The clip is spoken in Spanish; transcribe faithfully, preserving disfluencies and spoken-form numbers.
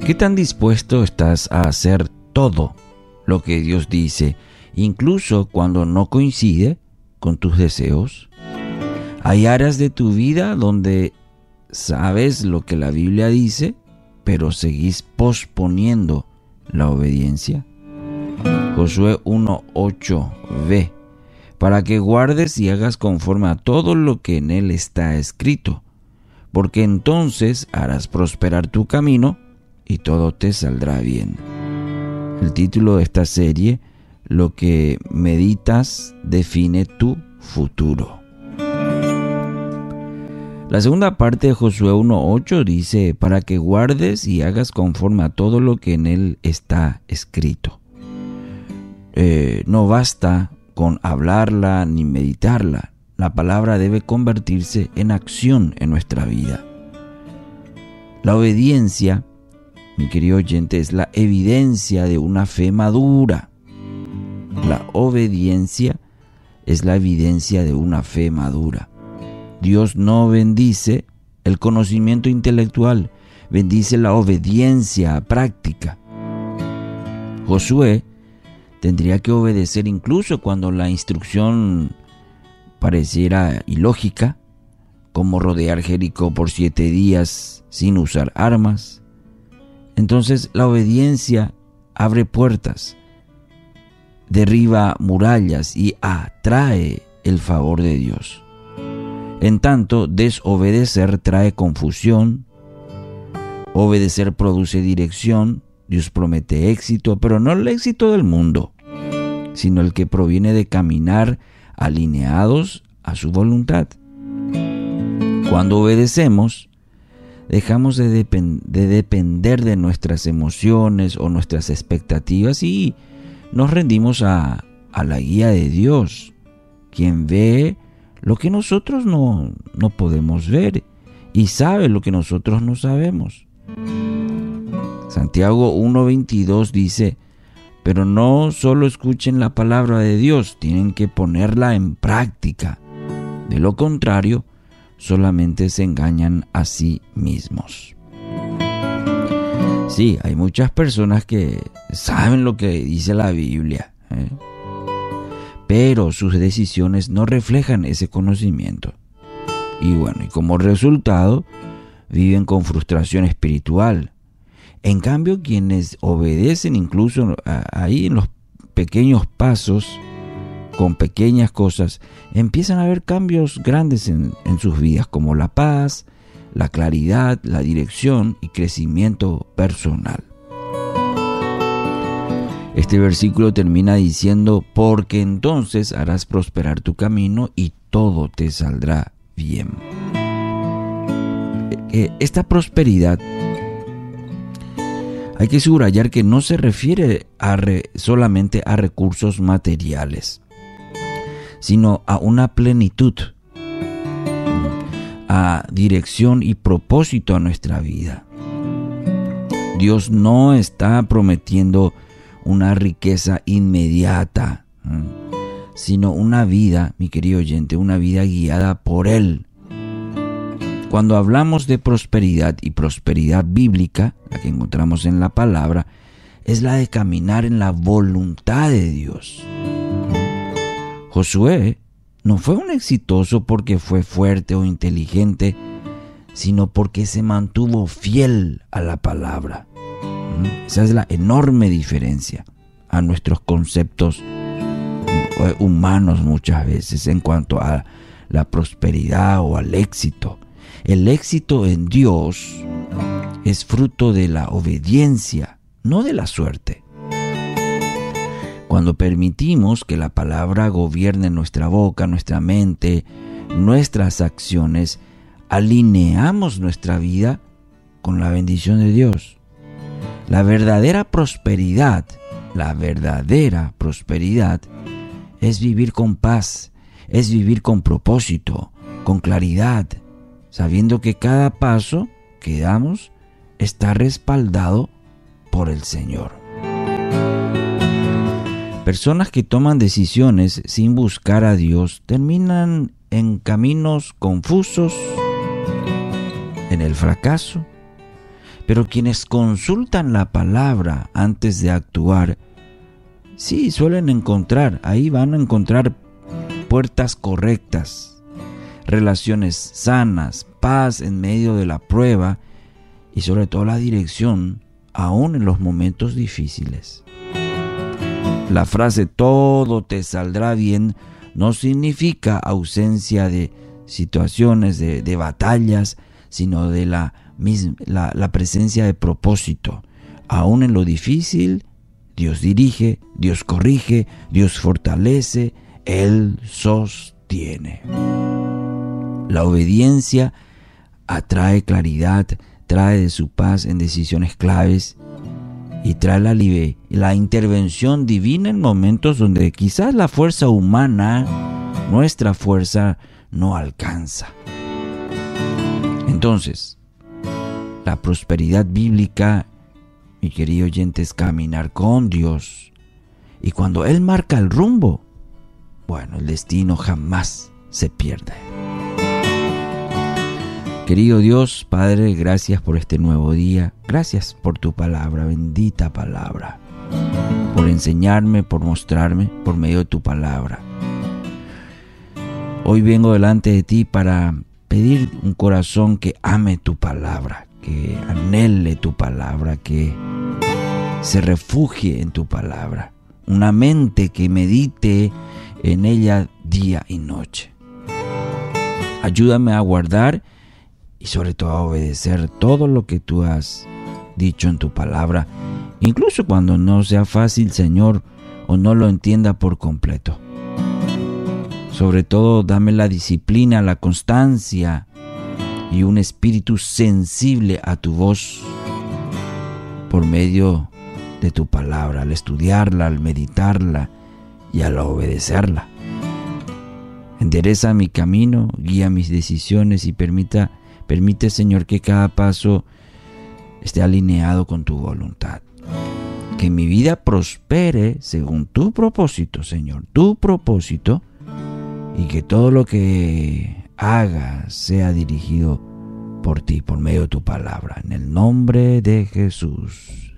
¿Qué tan dispuesto estás a hacer todo lo que Dios dice, incluso cuando no coincide con tus deseos? Hay áreas de tu vida donde sabes lo que la Biblia dice, pero seguís posponiendo la obediencia. Josué uno ocho b, para que guardes y hagas conforme a todo lo que en él está escrito, porque entonces harás prosperar tu camino y todo te saldrá bien. El título de esta serie, Lo que meditas define tu futuro. La segunda parte de Josué uno ocho dice, para que guardes y hagas conforme a todo lo que en él está escrito. Eh, no basta con hablarla ni meditarla. La palabra debe convertirse en acción en nuestra vida. La obediencia, mi querido oyente, es la evidencia de una fe madura. La obediencia es la evidencia de una fe madura. Dios no bendice el conocimiento intelectual, bendice la obediencia práctica. Josué tendría que obedecer incluso cuando la instrucción pareciera ilógica, como rodear Jericó por siete días sin usar armas. Entonces la obediencia abre puertas, derriba murallas y atrae el favor de Dios. En tanto, desobedecer trae confusión, obedecer produce dirección. Dios promete éxito, pero no el éxito del mundo, sino el que proviene de caminar alineados a su voluntad. Cuando obedecemos, dejamos de, depend- de depender de nuestras emociones o nuestras expectativas y nos rendimos a, a la guía de Dios, quien ve lo que nosotros no, no podemos ver y sabe lo que nosotros no sabemos. Santiago uno veintidós dice, pero no solo escuchen la palabra de Dios, tienen que ponerla en práctica. De lo contrario, solamente se engañan a sí mismos. Sí, hay muchas personas que saben lo que dice la Biblia, ¿eh? pero sus decisiones no reflejan ese conocimiento. Y bueno, y como resultado, viven con frustración espiritual. En cambio, quienes obedecen incluso ahí en los pequeños pasos, con pequeñas cosas, empiezan a haber cambios grandes en, en sus vidas, como la paz, la claridad, la dirección y crecimiento personal. Este versículo termina diciendo, porque entonces harás prosperar tu camino y todo te saldrá bien. Esta prosperidad, hay que subrayar que no se refiere a re, solamente a recursos materiales, sino a una plenitud, a dirección y propósito a nuestra vida. Dios no está prometiendo una riqueza inmediata, sino una vida, mi querido oyente, una vida guiada por Él. Cuando hablamos de prosperidad y prosperidad bíblica, la que encontramos en la palabra, es la de caminar en la voluntad de Dios. Josué no fue un exitoso porque fue fuerte o inteligente, sino porque se mantuvo fiel a la palabra. Esa es la enorme diferencia a nuestros conceptos humanos muchas veces en cuanto a la prosperidad o al éxito. El éxito en Dios es fruto de la obediencia, no de la suerte. Cuando permitimos que la palabra gobierne nuestra boca, nuestra mente, nuestras acciones, alineamos nuestra vida con la bendición de Dios. La verdadera prosperidad, la verdadera prosperidad es vivir con paz, es vivir con propósito, con claridad, sabiendo que cada paso que damos está respaldado por el Señor. Personas que toman decisiones sin buscar a Dios terminan en caminos confusos, en el fracaso, Pero quienes consultan la palabra antes de actuar, sí, suelen encontrar, ahí van a encontrar puertas correctas, relaciones sanas, paz en medio de la prueba y sobre todo la dirección, aún en los momentos difíciles. La frase "todo te saldrá bien" no significa ausencia de situaciones, de, de batallas, sino de la, misma, la, la presencia de propósito. Aún en lo difícil, Dios dirige, Dios corrige, Dios fortalece, Él sostiene. La obediencia atrae claridad, trae de su paz en decisiones claves y trae la, la intervención divina en momentos donde quizás la fuerza humana, nuestra fuerza, no alcanza. Entonces, la prosperidad bíblica, mi querido oyente, es caminar con Dios. Y cuando Él marca el rumbo, bueno, el destino jamás se pierde. Querido Dios, Padre, gracias por este nuevo día. Gracias por tu palabra, bendita palabra. Por enseñarme, por mostrarme por medio de tu palabra. Hoy vengo delante de ti para pedir un corazón que ame tu palabra, que anhele tu palabra, que se refugie en tu palabra. Una mente que medite en ella día y noche. Ayúdame a guardar y sobre todo a obedecer todo lo que tú has dicho en tu palabra, incluso cuando no sea fácil, Señor, o no lo entienda por completo. Sobre todo, dame la disciplina, la constancia y un espíritu sensible a tu voz por medio de tu palabra, al estudiarla, al meditarla y al obedecerla. Endereza mi camino, guía mis decisiones y permita, permite, Señor, que cada paso esté alineado con tu voluntad. Que mi vida prospere según tu propósito, Señor, tu propósito, y que todo lo que haga sea dirigido por ti, por medio de tu palabra. En el nombre de Jesús.